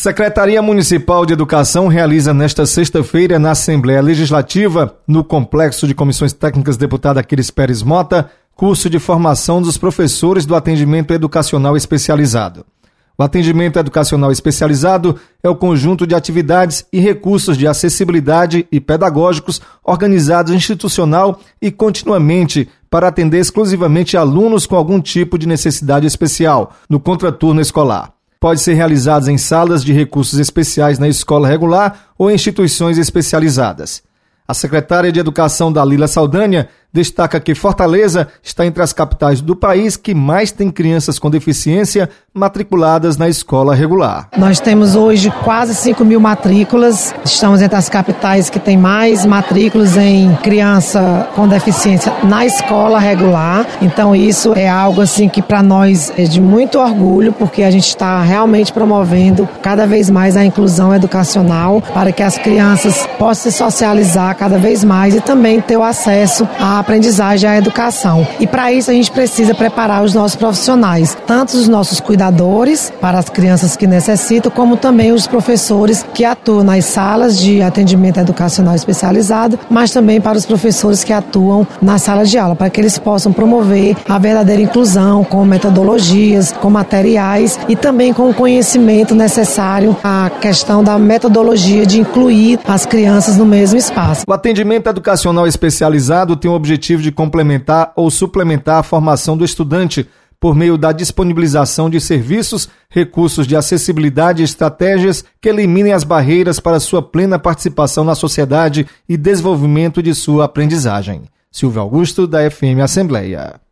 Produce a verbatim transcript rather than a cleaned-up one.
Secretaria Municipal de Educação realiza nesta sexta-feira na Assembleia Legislativa, no Complexo de Comissões Técnicas deputada Aquiles Pérez Mota, curso de formação dos professores do atendimento educacional especializado. O atendimento educacional especializado é o conjunto de atividades e recursos de acessibilidade e pedagógicos organizados institucional e continuamente para atender exclusivamente alunos com algum tipo de necessidade especial no contraturno escolar. Pode ser realizado em salas de recursos especiais na escola regular ou em instituições especializadas. A secretária de Educação, Dalila Saldanha, destaca que Fortaleza está entre as capitais do país que mais tem crianças com deficiência matriculadas na escola regular. Nós temos hoje quase cinco mil matrículas, estamos entre as capitais que tem mais matrículas em criança com deficiência na escola regular, então isso é algo assim que para nós é de muito orgulho, porque a gente está realmente promovendo cada vez mais a inclusão educacional para que as crianças possam se socializar cada vez mais e também ter o acesso à aprendizagem à educação. E para isso a gente precisa preparar os nossos profissionais, tanto os nossos cuidadores para as crianças que necessitam, como também os professores que atuam nas salas de atendimento educacional especializado, mas também para os professores que atuam na sala de aula, para que eles possam promover a verdadeira inclusão com metodologias, com materiais e também com o conhecimento necessário à questão da metodologia de incluir as crianças no mesmo espaço. O atendimento educacional especializado tem o objetivo de complementar ou suplementar a formação do estudante por meio da disponibilização de serviços, recursos de acessibilidade e estratégias que eliminem as barreiras para sua plena participação na sociedade e desenvolvimento de sua aprendizagem. Silvio Augusto, da F M Assembleia.